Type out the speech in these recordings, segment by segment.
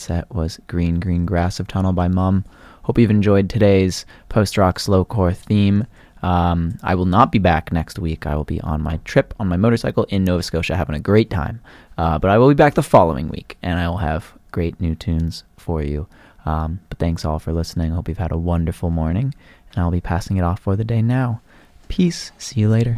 set was Green Green Grass of Tunnel by Mum. Hope you've enjoyed today's post-rock slowcore theme. I will not be back next week. I will be on my trip on my motorcycle in Nova Scotia having a great time. But I will be back the following week, and I will have great new tunes for you. But thanks all for listening. Hope you've had a wonderful morning, and I'll be passing it off for the day now. Peace. See you later.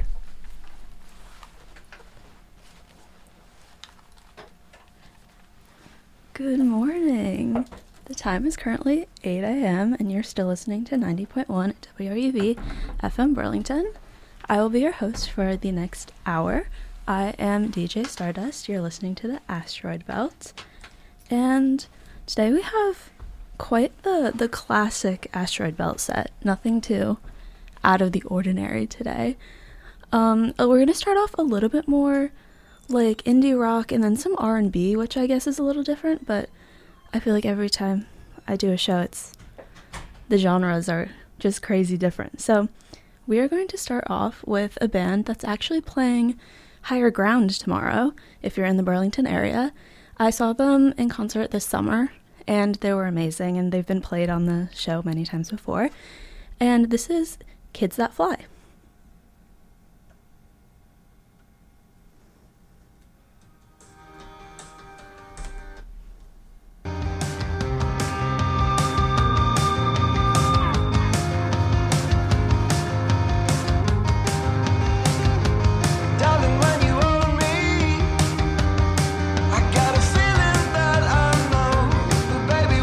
Good morning. The time is currently 8 a.m. and you're still listening to 90.1 WRUV FM Burlington. I will be your host for the next hour. I am DJ Stardust. You're listening to the Asteroid Belt. And today we have quite the classic Asteroid Belt set. Nothing too out of the ordinary today. We're going to start off a little bit more like indie rock and then some R&B, which I guess is a little different, but I feel like every time I do a show, the genres are just crazy different. So we are going to start off with a band that's actually playing Higher Ground tomorrow, if you're in the Burlington area. I saw them in concert this summer, and they were amazing, and they've been played on the show many times before. And this is Kids That Fly.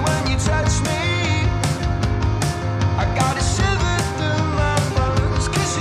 Shiver through my bones, 'cause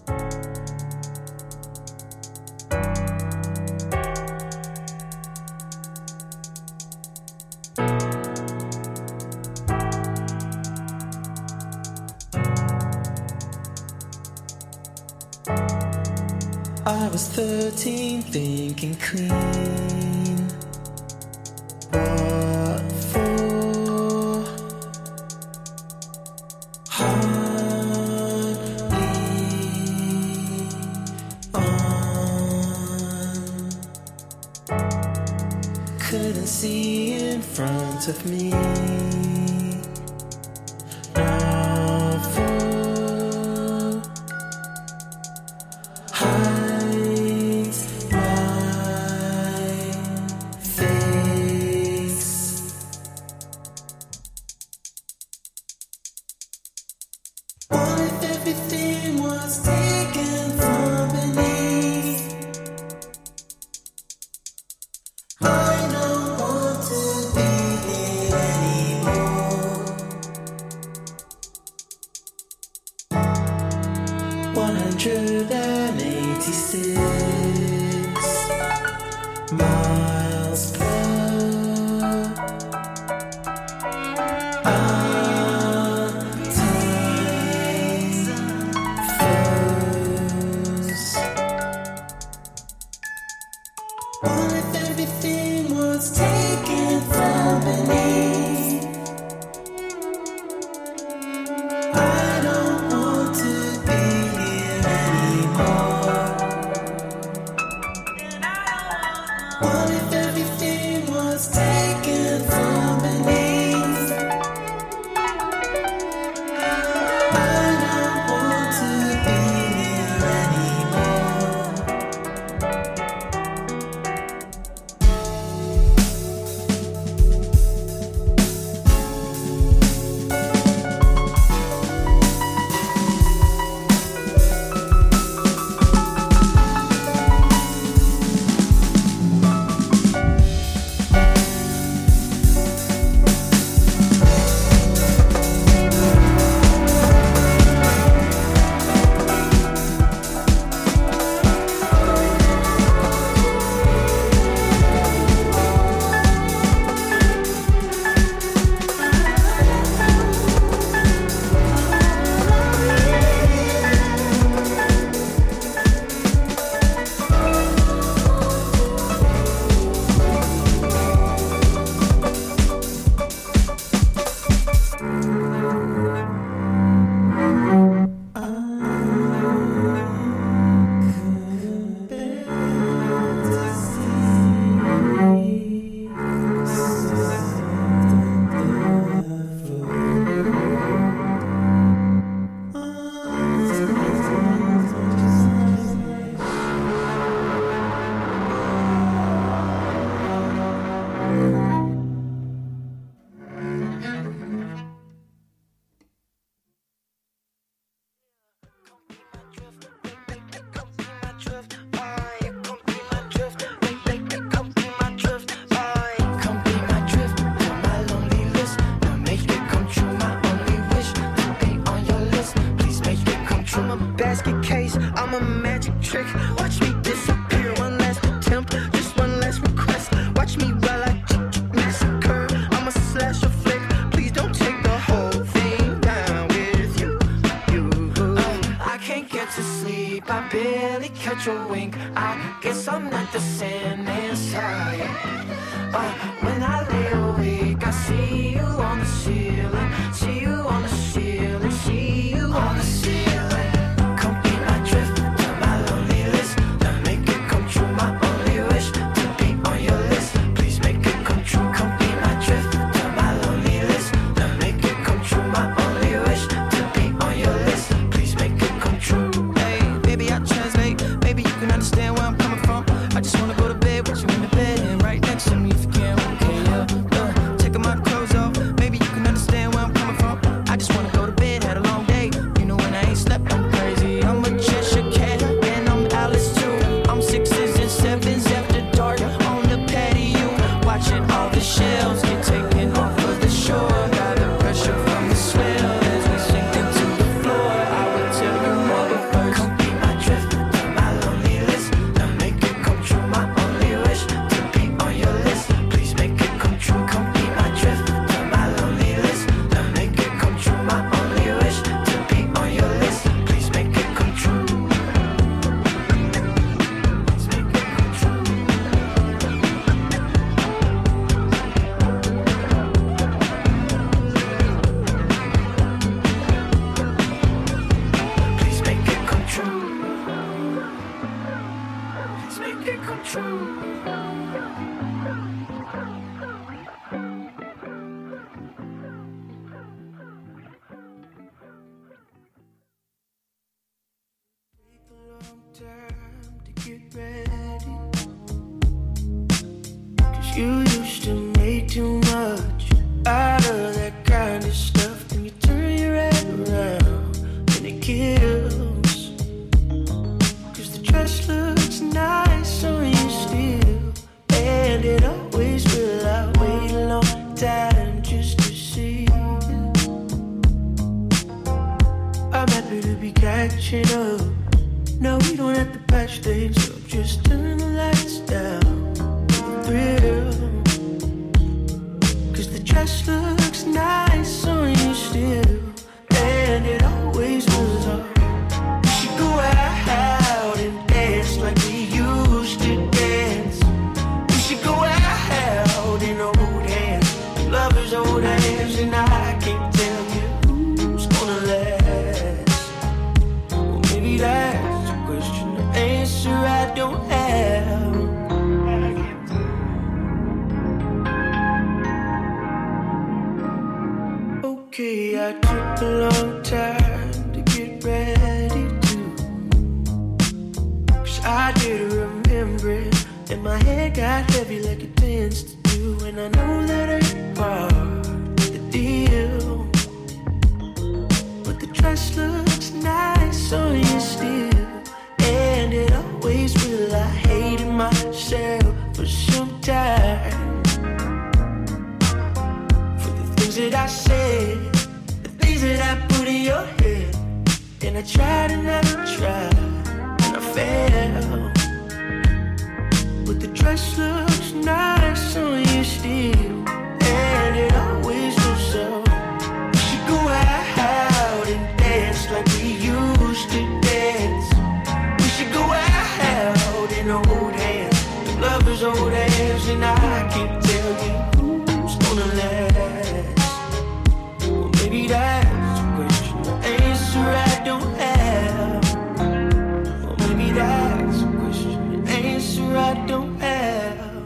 I was 13, thinking clean. What for? Hardly on. Couldn't see in front of me. Novel hides my face. What if everything was taken from beneath? I don't want to be here anymore. 186 miles per hour. Time froze. What if everything was taken from beneath? I don't want to be here anymore. What if everything was taken from beneath? I don't want to be here anymore. Basket case, I'm a magic trick. Watch me disappear. One last attempt, just one last request. Watch me while I massacre. I'm a slasher flick. Please don't take the whole thing down with you. I can't get to sleep. I barely catch a wink. I guess I'm not the same inside. When I lay awake, I see you on the ceiling. See you on the ceiling. See you on the ceiling. Understand where I'm coming from. I just wanna go to bed. out of that kind of stuff, then you turn your head around and it kills. Cause the dress looks nice on you still, and it always will. I wait a long time just to see. I'm happy to be catching up. No, we don't have to patch things up, just turn the lights down. Thrill. Cause the dress looks nice on you still, and it always was on. We should go out and dance like we used to dance. We should go out in old hands, lovers old hands, and I can't tell you who's gonna last. Well, maybe that's a question, the answer I don't have. Okay, I took a long time to get ready to, cause I didn't remember it, and my head got heavy like it tends to do, and I know that ain't part of the deal. But the dress looks nice on you still, and it always will. I hated myself for some time, that I said, the things that I put in your head, and I tried and I tried, and I failed. But the dress looks nice on you still, and it always was so. We should go out and dance like we used to dance. We should go out in old hands, lovers old hands, and I can't tell you who's gonna last. Maybe that's a question, the answer I don't have. Well, maybe that's a question, the answer I don't have.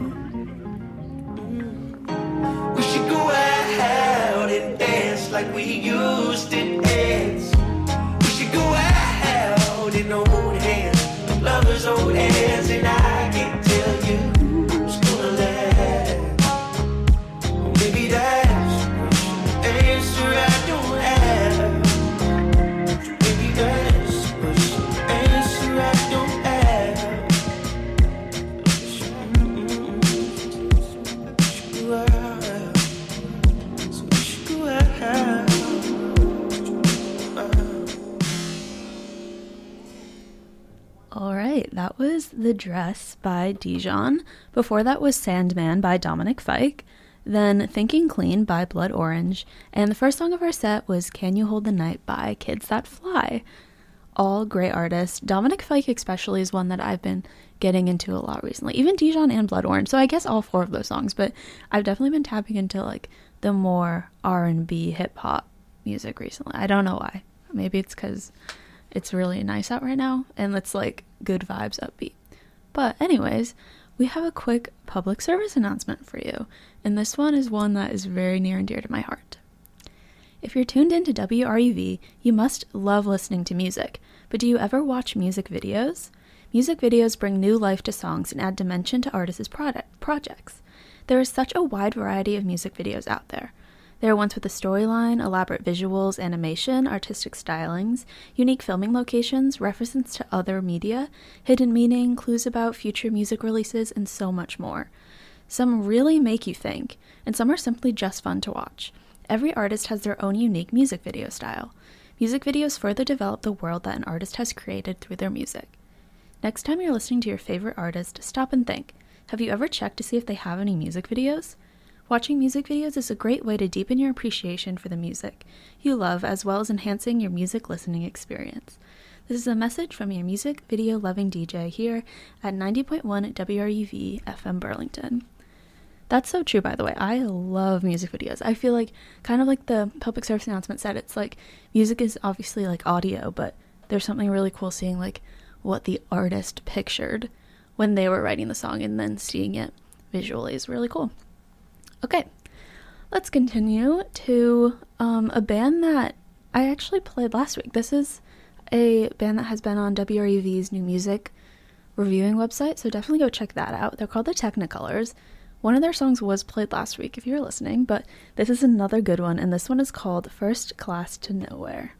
We should go out and dance like we used to dance. We should go out in old hands, lovers old hands, and I can't tell you who's gonna last. Well, maybe that's answer I don't have. Maybe that's the answer I don't have. So we should go out. All right, that was The Dress by Dijon. Before that was Sandman by Dominic Fike. Then Thinking Clean by Blood Orange. And the first song of our set was Can You Hold the Night by Kids That Fly. All great artists. Dominic Fike especially is one that I've been getting into a lot recently. Even Dijon and Blood Orange. So I guess all four of those songs. But I've definitely been tapping into like the more R&B hip hop music recently. I don't know why. Maybe it's because it's really nice out right now and it's like good vibes, upbeat. But anyways, we have a quick public service announcement for you, and this one is one that is very near and dear to my heart. If you're tuned into WRUV, you must love listening to music, but do you ever watch music videos? Music videos bring new life to songs and add dimension to artists' projects. There is such a wide variety of music videos out there. There are ones with a storyline, elaborate visuals, animation, artistic stylings, unique filming locations, references to other media, hidden meaning, clues about future music releases, and so much more. Some really make you think, and some are simply just fun to watch. Every artist has their own unique music video style. Music videos further develop the world that an artist has created through their music. Next time you're listening to your favorite artist, stop and think. Have you ever checked to see if they have any music videos? Watching music videos is a great way to deepen your appreciation for the music you love, as well as enhancing your music listening experience. This is a message from your music video loving DJ here at 90.1 WRUV FM Burlington. That's so true, by the way. I love music videos. I feel like, kind of like the public service announcement said, it's like music is obviously like audio, but there's something really cool seeing like what the artist pictured when they were writing the song and then seeing it visually is really cool. Okay, let's continue to a band that I actually played last week. This is a band that has been on WRUV's new music reviewing website, so definitely go check that out. They're called the Technicolors. One of their songs was played last week if you're listening, but this is another good one, and this one is called First Class to Nowhere.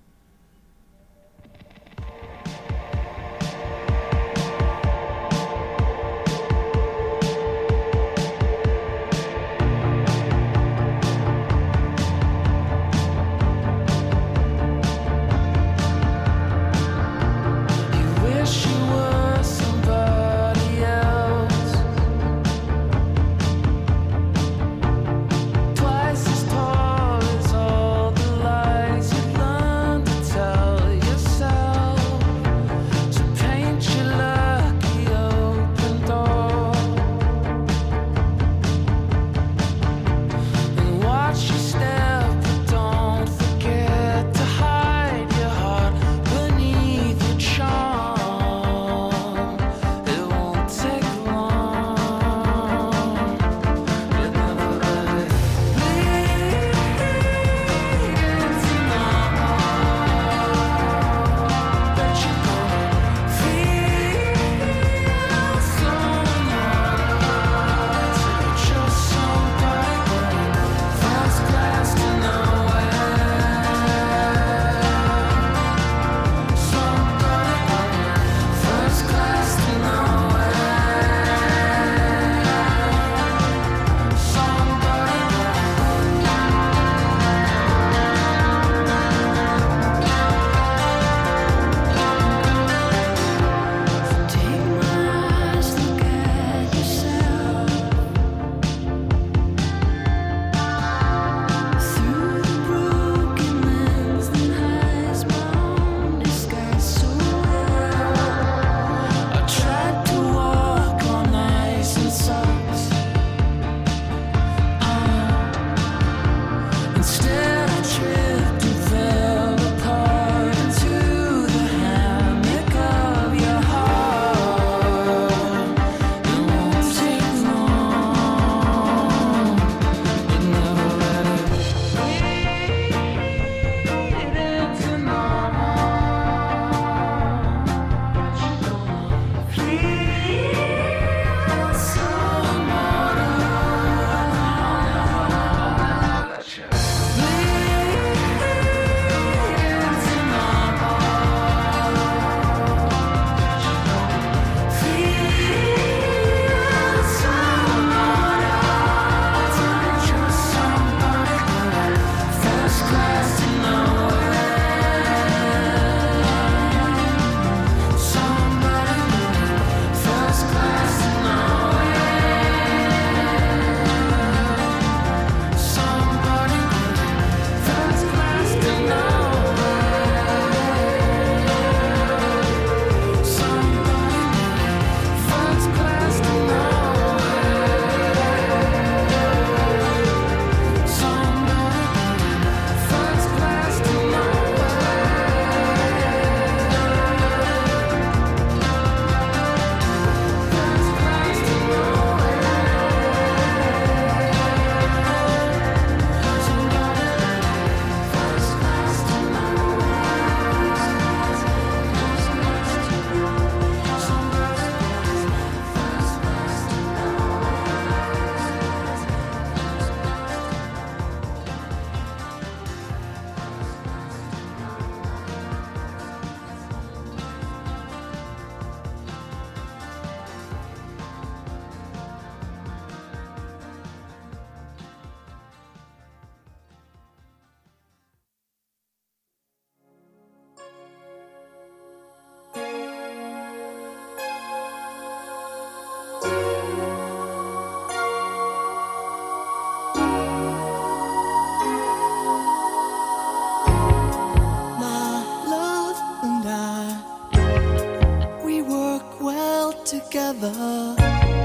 together,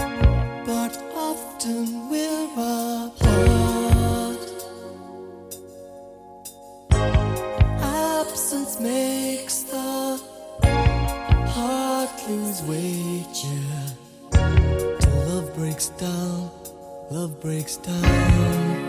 but often we're apart. Absence makes the heart lose weight, yeah. Till love breaks down, love breaks down.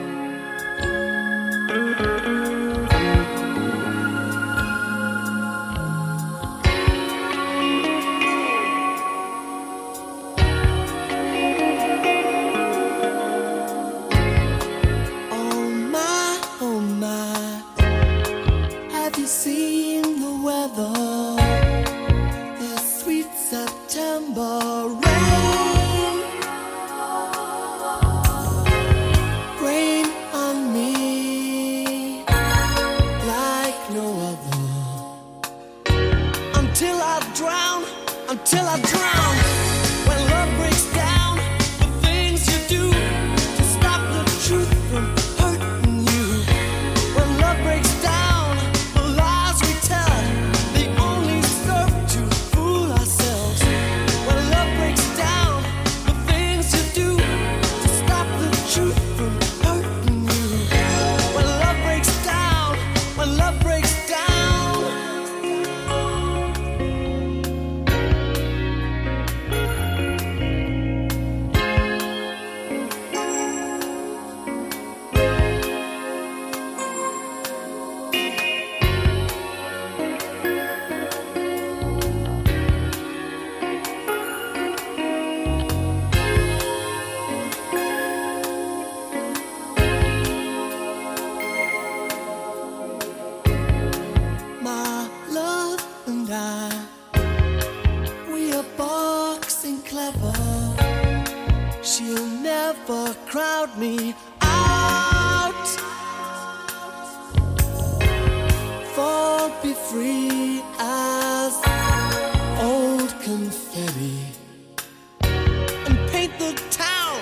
free as old confetti. And paint the town.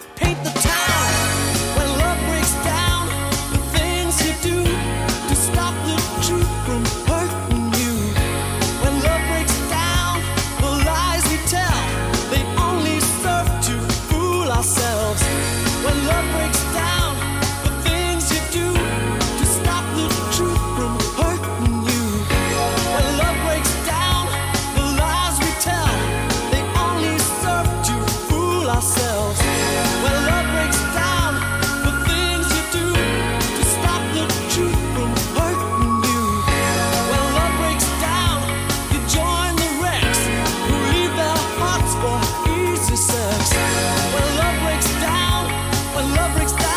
When love breaks down, the things you do to stop the truth from hurting you. When love breaks down, the lies we tell, they only serve to fool ourselves. When love breaks down, the things you do to stop the truth from hurting you. When love breaks down, the lies we tell, they only serve to fool ourselves. When love breaks down, the things you do to stop the truth from hurting you. When love breaks down, you join the wrecks who leave their hearts for easy sex. When love breaks down, when love breaks down.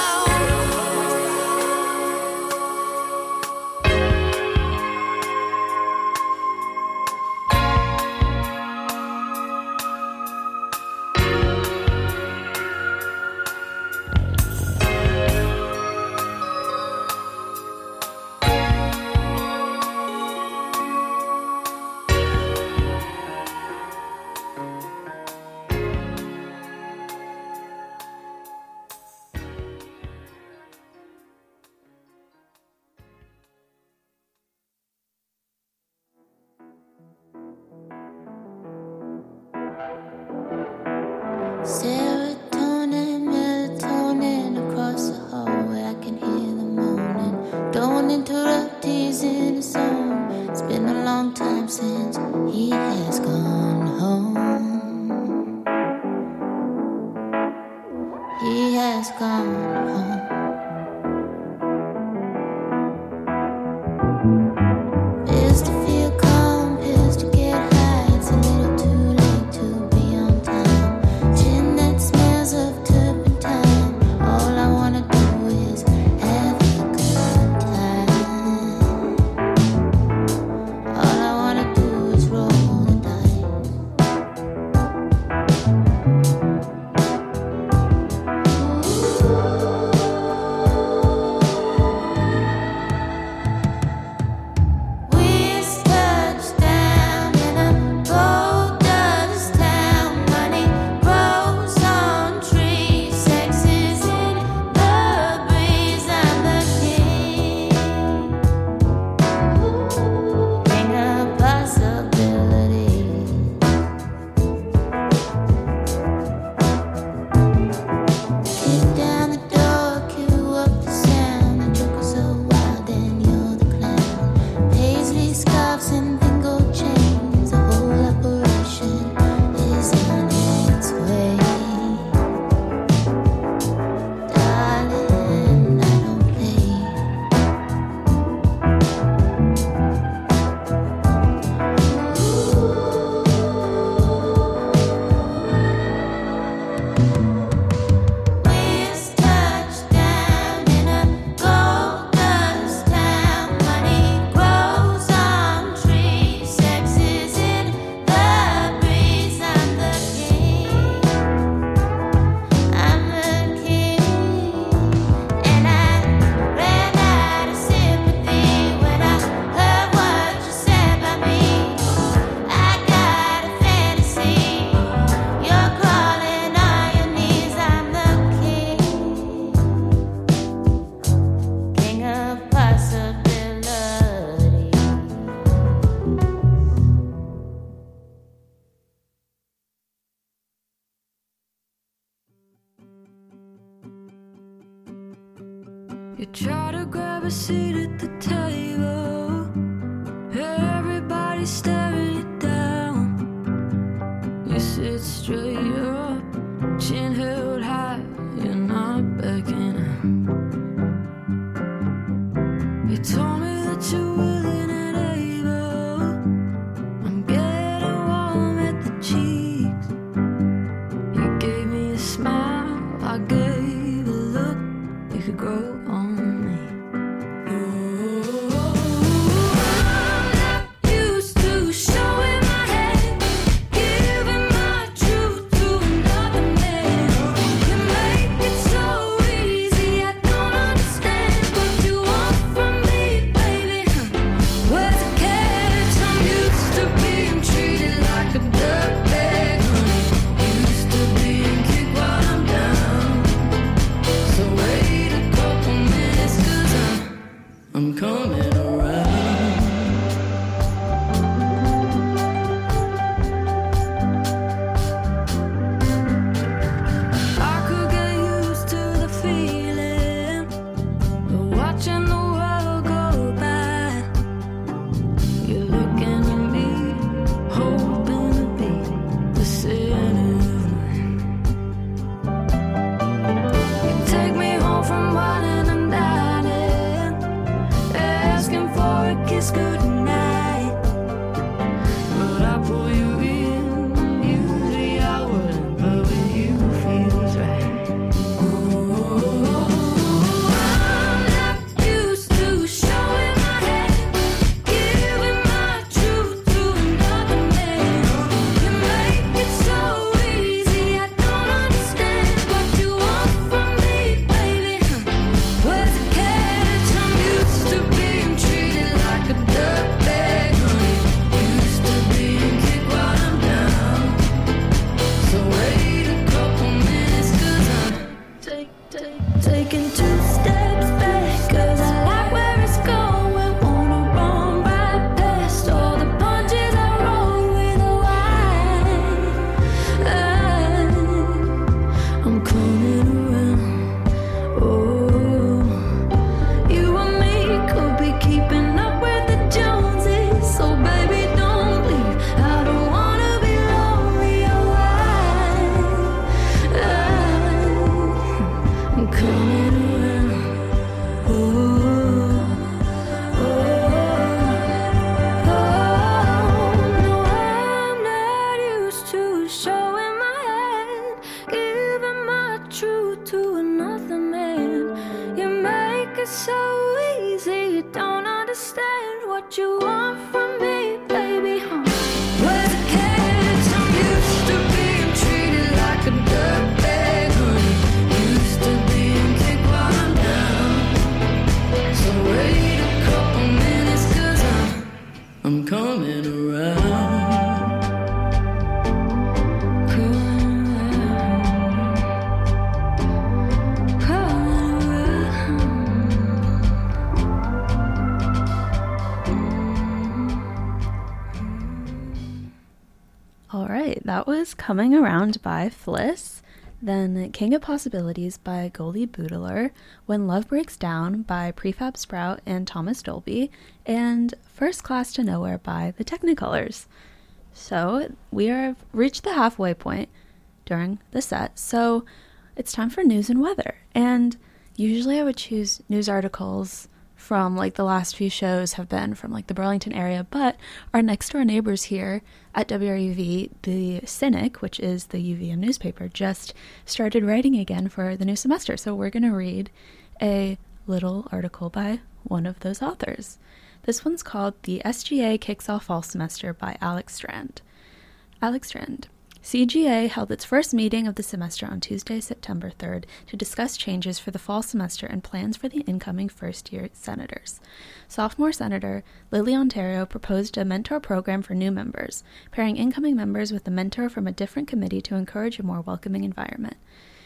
Serotonin, melatonin across the hallway, I can hear the moaning. Don't interrupt, he's in his zone. It's been a long time since he has gone home. He has gone home. Pills to feel calm, pills to get high. It's a little too late to be on time. Gin that smells of turpentine. All I wanna do is have a good time. All I wanna do is roll the dice. You try to grab a seat at the table. Everybody's staring you down. You sit straight up, chin held high. You're not backing. You told me that you're willing and able. I'm getting warm at the cheeks. You gave me a smile, I gave a look. You could grow on me. I'm not used to showing my hand, giving my truth to another man. You make it so easy, I don't understand what you want from me, baby. Where's the care? let's go tonight. But I pull you in, usually I wouldn't, but with you feels right. I'm not used to showing my head, giving my truth to another man. You make it so easy, I don't understand what you want from me, baby. Where's the catch? I'm used to being treated like a dirtbag, honey. Used to being kicked while I'm down. So wait a couple minutes, 'cause I'm taking 2 steps back, 'cause I like where it's going. Wanna run right past all the punches I roll with a I'm coming around. Oh, you and me could be keeping up with the Joneses, so baby don't leave. I don't wanna be lonely. I'm coming around. No, I'm not used to showing my hand, giving my truth to another man. You make it so easy, you don't understand what you want from me, baby. Where's the catch? I'm used to being treated like a dirtbag, honey. Used to being kicked while I'm down. So wait a couple minutes, 'cause I'm coming around. Coming around. Coming around. All right, that was Coming Around by Fliss. Then King of Possibilities by Goldie Boodler, When Love Breaks Down by Prefab Sprout and Thomas Dolby, and First Class to Nowhere by The Technicolors. So we have reached the halfway point during the set, so it's time for news and weather. And usually I would choose news articles from like the last few shows have been from like the Burlington area, but our next door neighbors here at WRUV, the Cynic, which is the UVM newspaper, just started writing again for the new semester. So we're going to read a little article by one of those authors. This one's called The SGA Kicks Off Fall Semester by Alex Strand. Alex Strand. CGA held its first meeting of the semester on Tuesday, September 3rd, to discuss changes for the fall semester and plans for the incoming first-year senators. Sophomore Senator Lily Ontario proposed a mentor program for new members, pairing incoming members with a mentor from a different committee to encourage a more welcoming environment.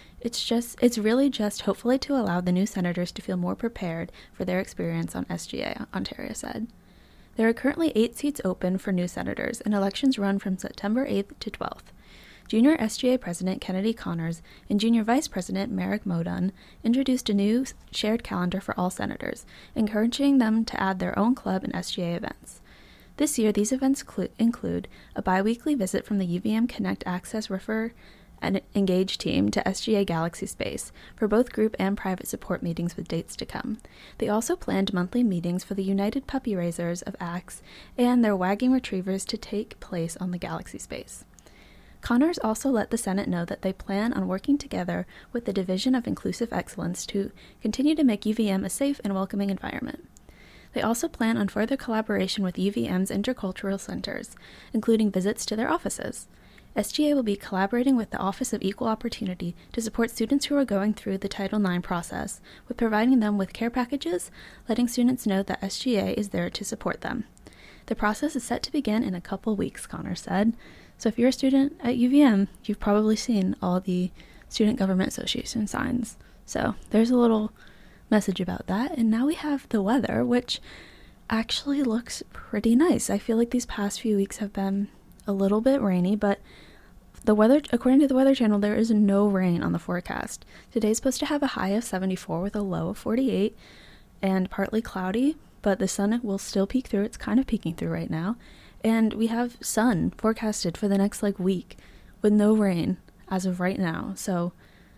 It's really just hopefully to allow the new senators to feel more prepared for their experience on SGA, Ontario said. There are currently 8 seats open for new senators, and elections run from September 8th to 12th. Junior SGA President Kennedy Connors and Junior Vice President Merrick Modun introduced a new shared calendar for all senators, encouraging them to add their own club and SGA events. This year, these events include a bi-weekly visit from the UVM Connect Access Refer and Engage team to SGA Galaxy Space for both group and private support meetings with dates to come. They also planned monthly meetings for the United Puppy Raisers of ACTS and their wagging retrievers to take place on the Galaxy Space. Connors also let the Senate know that they plan on working together with the Division of Inclusive Excellence to continue to make UVM a safe and welcoming environment. They also plan on further collaboration with UVM's intercultural centers, including visits to their offices. SGA will be collaborating with the Office of Equal Opportunity to support students who are going through the Title IX process, with providing them with care packages, letting students know that SGA is there to support them. The process is set to begin in a couple weeks, Connor said. So if you're a student at UVM, you've probably seen all the Student Government Association signs. So there's a little message about that. And now we have the weather, which actually looks pretty nice. I feel like these past few weeks have been a little bit rainy, but the weather, according to the Weather Channel, there is no rain on the forecast. Today's supposed to have a high of 74 with a low of 48 and partly cloudy, but the sun will still peek through. It's kind of peeking through right now. And we have sun forecasted for the next week with no rain as of right now. So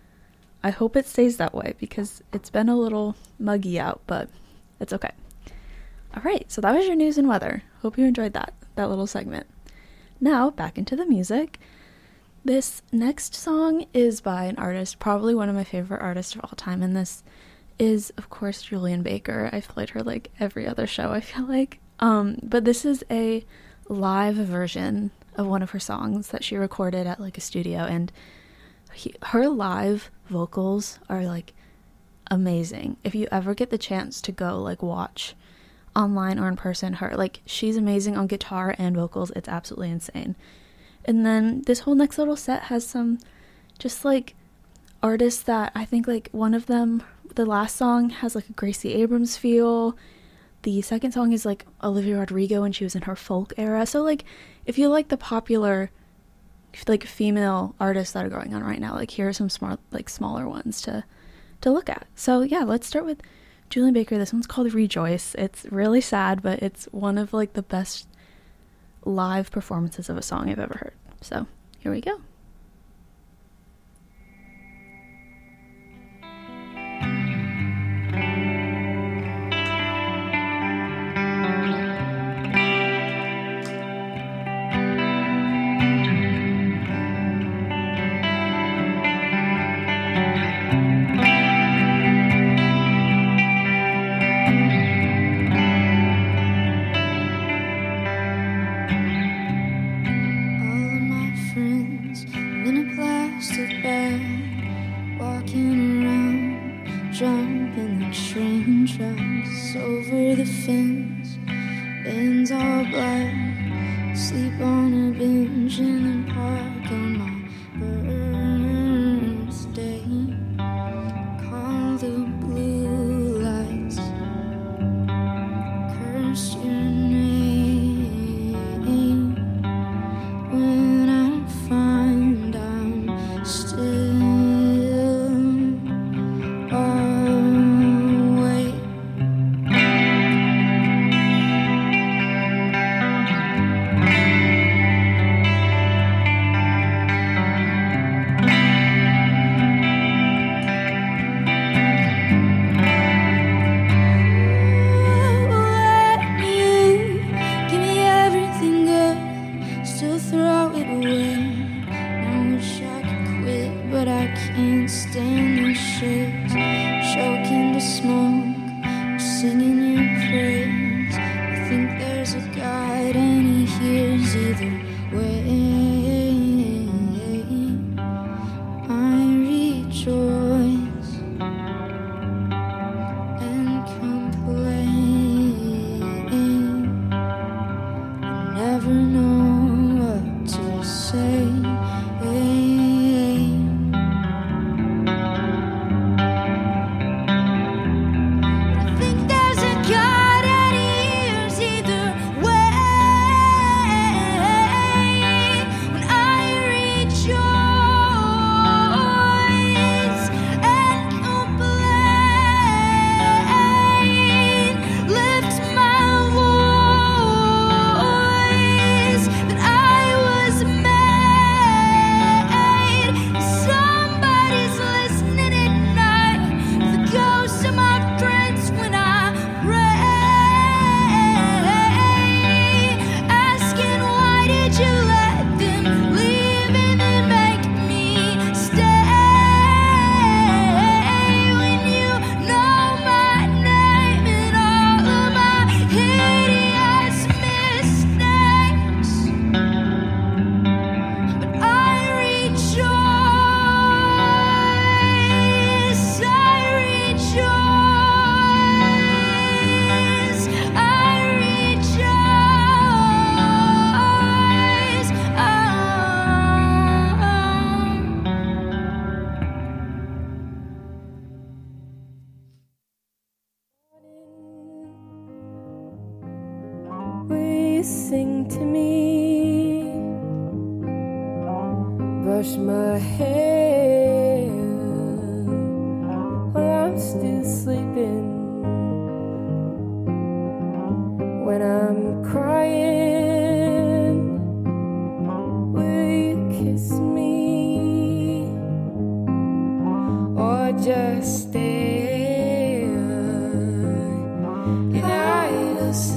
I hope it stays that way because it's been a little muggy out, but it's okay. All right, so that was your news and weather. Hope you enjoyed that little segment. Now, back into the music. This next song is by an artist, probably one of my favorite artists of all time, and this is, of course, Julian Baker. I've played her like every other show, I feel like. But this is a live version of one of her songs that she recorded at like a studio, and her live vocals are like amazing. If you ever get the chance to go like watch online or in person her, like, she's amazing on guitar and vocals. It's absolutely insane. And then this whole next little set has some just like artists that I think, like, one of them, the last song has like a Gracie Abrams feel. The second song is like Olivia Rodrigo when she was in her folk era. So like, if you like the popular like female artists that are going on right now, like, here are some smart, like, smaller ones to look at. So yeah, let's start with Julian Baker. This one's called Rejoice. It's really sad, but it's one of like the best live performances of a song I've ever heard. So here we go. Sing to me, brush my hair while I'm still sleeping. When I'm crying, will you kiss me or just stare in idle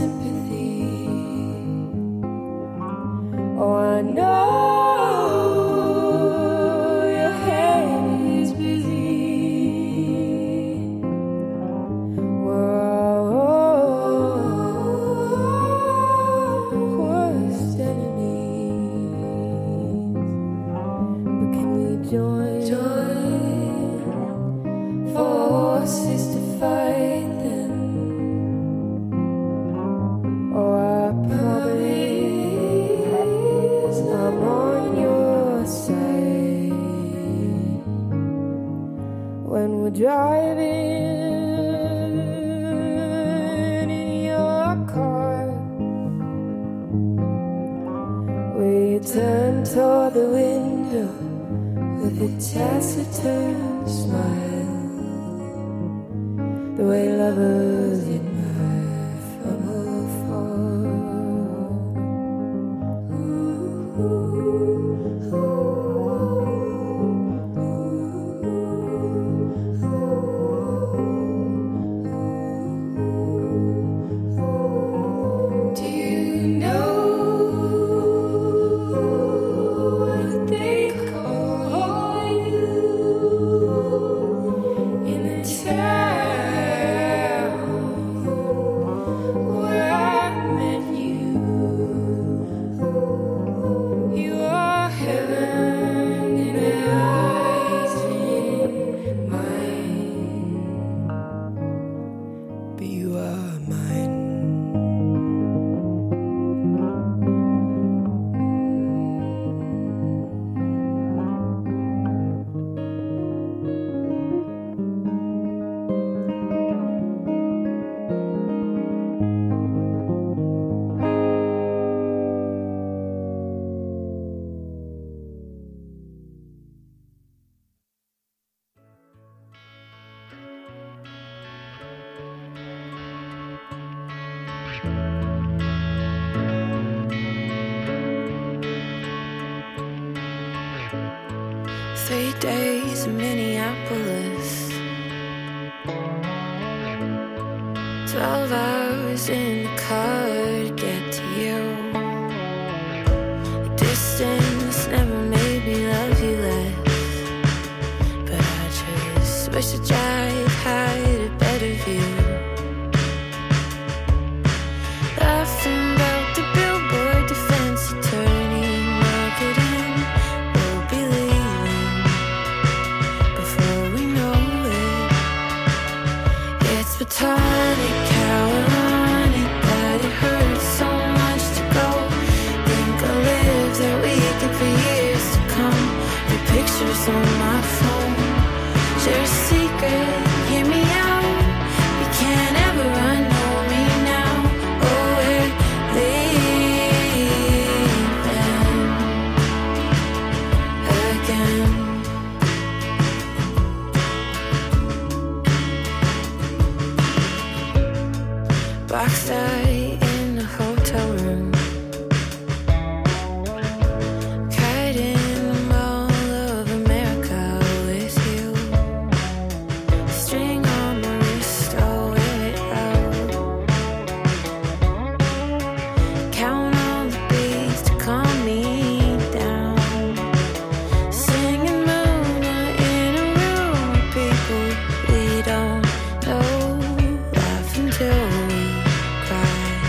the window with a taciturn smile, the way lovers admire from afar. Do you know what they call you in the town where I met you? You are heaven in their eyes and mine, but you are mine. Three days in Minneapolis, 12 hours in the car to get to you. The distance never made me love you less, but I just wish the drive had a better view. Laughing about the billboard, defense attorney, marketing, we'll be leaving before we know it. It's platonic, how ironic that it hurts so much to go. Think I'll live there weekend for years to come. The pictures on my phone, share a secret, hear me out. You can't ever unknow me now. Oh, we're leaving again. Boxed eye in a hotel room, cried in the Mall of America with you. String on my wrist, I'll wear it out. Count all the beats to calm me down. Singing Mona in a room with people we don't know. Laugh until we cry.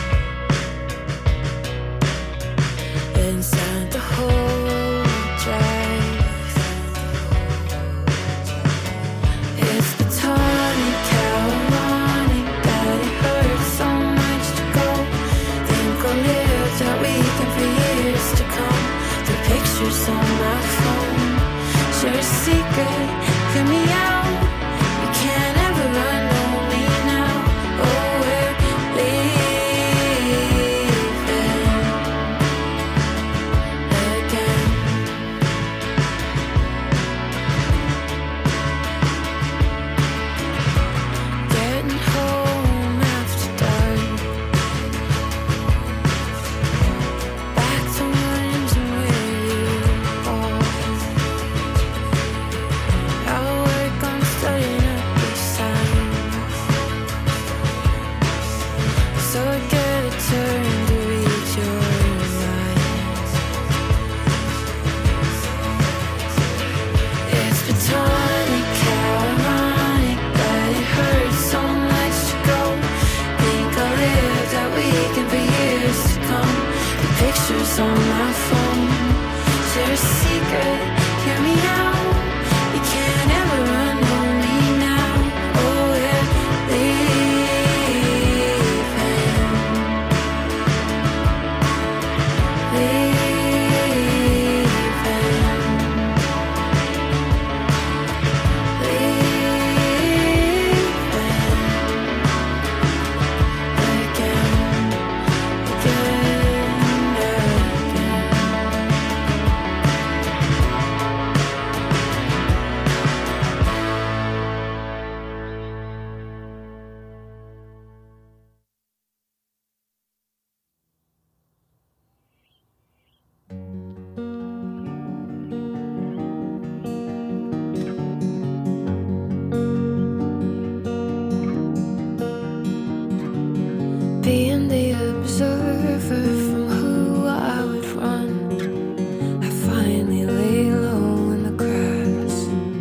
being the observer from who I would run. I finally lay low in the grass,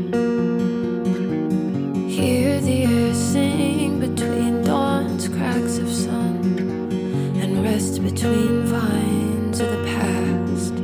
hear the air sing between dawn's cracks of sun, and rest between vines of the past.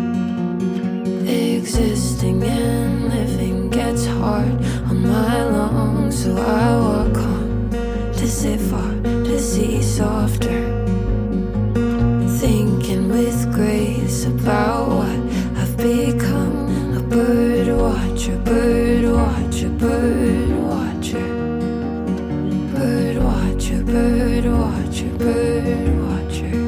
Existing and living gets hard on my lungs, so I walk on to sit far, to see softer, thinking with grace about what I've become. A bird watcher, bird watcher, bird watcher, bird watcher, bird watcher, bird watcher.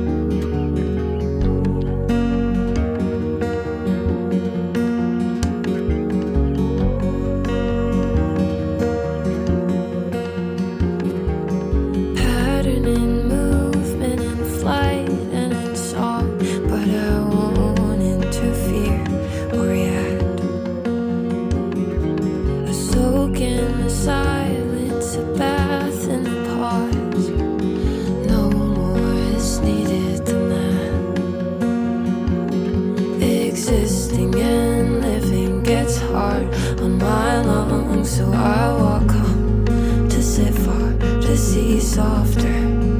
Pattern in movement, in flight, and in song, but I won't interfere or react. A soak in the silence, a bath in the pause. No more is needed than that. Existing and living gets hard on my lungs, so I walk on to sit far, to see softer,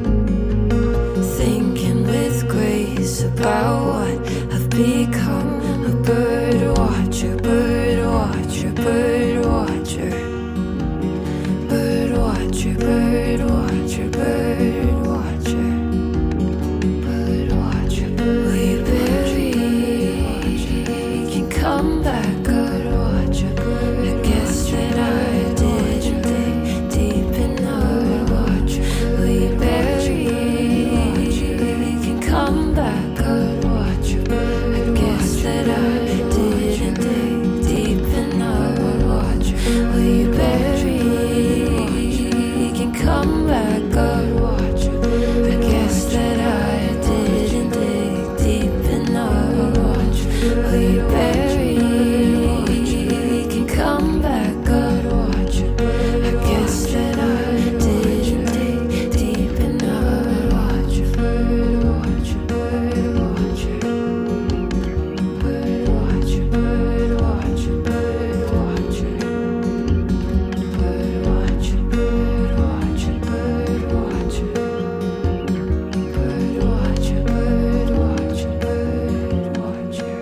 thinking with grace about what I've become. A bird watcher, bird watcher, bird watcher, bird watcher, bird watcher, bird watcher, bird watcher. Will you bury? Can come back, bird watcher. I guess that I did dig deep enough. Will you bury? Can come back, bird watcher. I guess that I didn't dig deep enough. Will you bury? Can come back, bird watcher. I guess that I didn't dig deep enough. Will you bury? Can come back, bird watcher. I guess that I didn't dig deep enough. Bird watcher, bird watcher, bird watcher, bird watcher, bird watcher, bird watcher, bird watcher, bird watcher, bird watcher, bird watcher, bird watcher.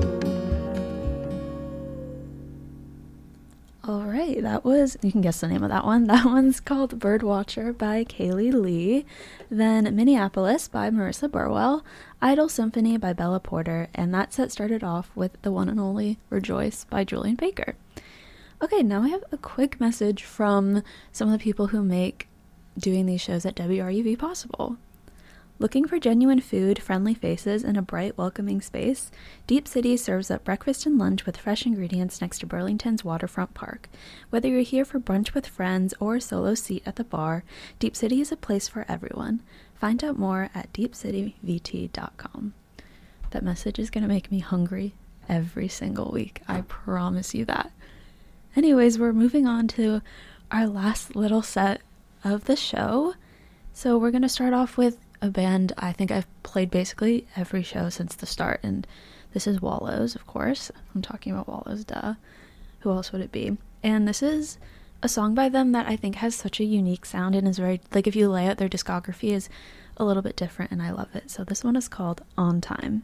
All right, that was, you can guess the name of that one. That one's called Birdwatcher by Kaylee Lee. Then Minneapolis by Marissa Burwell. Idle Symphony by Bella Porter. And that set started off with the one and only Rejoice by Julian Baker. Okay, now I have a quick message from some of the people who make doing these shows at WRUV possible. Looking for genuine food, friendly faces, and a bright, welcoming space? Deep City serves up breakfast and lunch with fresh ingredients next to Burlington's waterfront park. Whether you're here for brunch with friends or a solo seat at the bar, Deep City is a place for everyone. Find out more at deepcityvt.com. That message is going to make me hungry every single week. I promise you that. Anyways, we're moving on to our last little set of the show. So we're going to start off with a band I think I've played basically every show since the start, and this is Wallows, of course. I'm talking about Wallows, duh. Who else would it be? And this is a song by them that I think has such a unique sound and is very, like, if you lay out their discography, is a little bit different, and I love it. So this one is called On Time.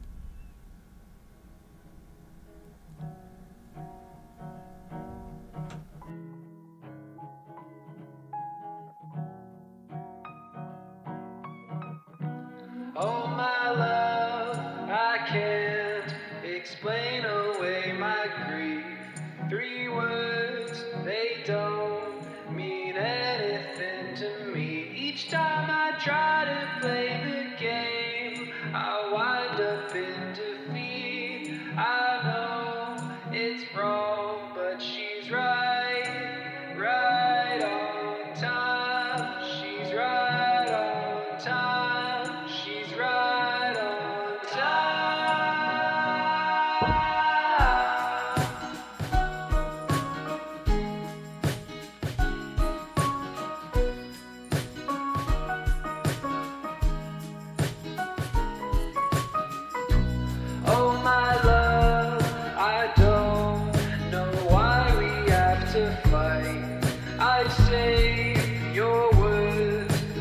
Oh my love, I can't explain away my grief. 3 words, they don't mean anything to me. Each time I try to play the game, I wind up in defeat. I know it's wrong, but she's right, right on time. She's right on time. She's right on time.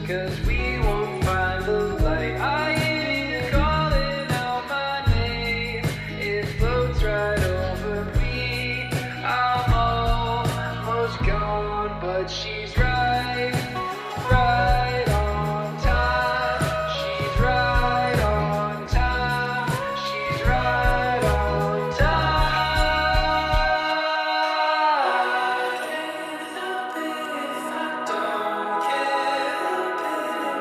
'cause we won't find the light. I hear you calling out my name, it floats right over me. I'm almost gone, but she's right, right on time. She's right on time. She's right on time. Don't care.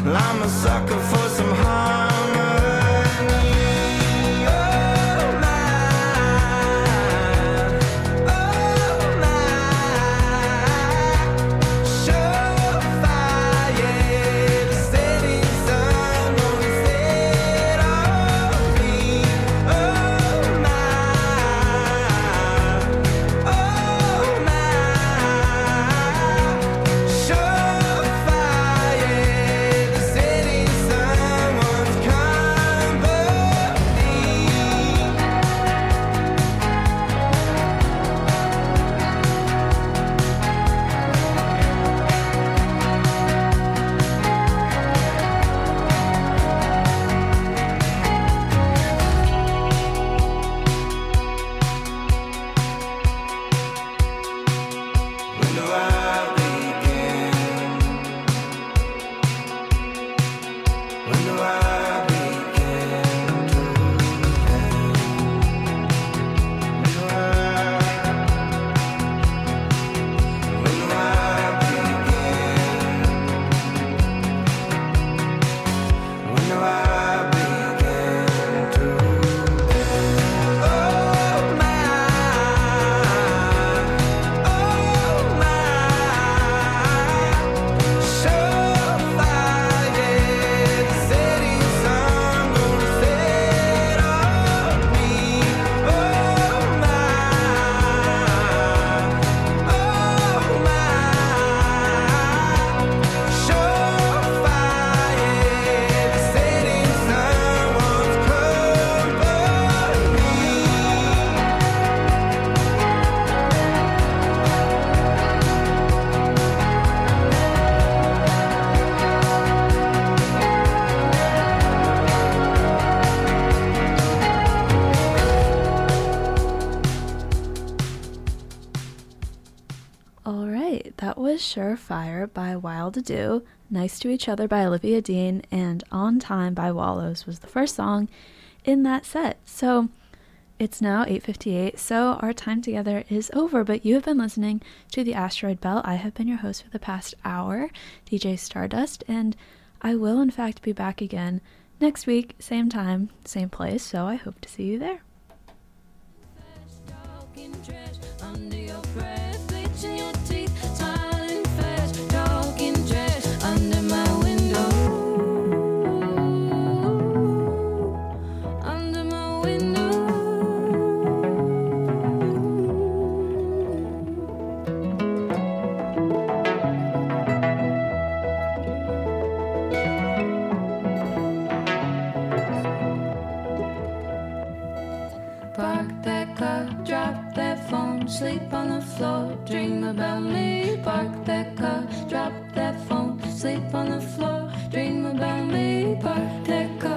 I'm a sucker for some harmony. All right, that was Surefire by Wild to Do, Nice to Each Other by Olivia Dean, and On Time by Wallows was the first song in that set. So it's now 8:58, so our time together is over, but you have been listening to The Asteroid Belt. I have been your host for the past hour, DJ Stardust, and I will in fact be back again next week, same time, same place, so I hope to see you there. Talking trash under your breath, bleaching your teeth, smiling fast, talking trash under my window, under my window. Park that car, drop that phone, sleep on the floor, dream about me. Park that car, drop that phone, sleep on the floor, dream about me. Park that car.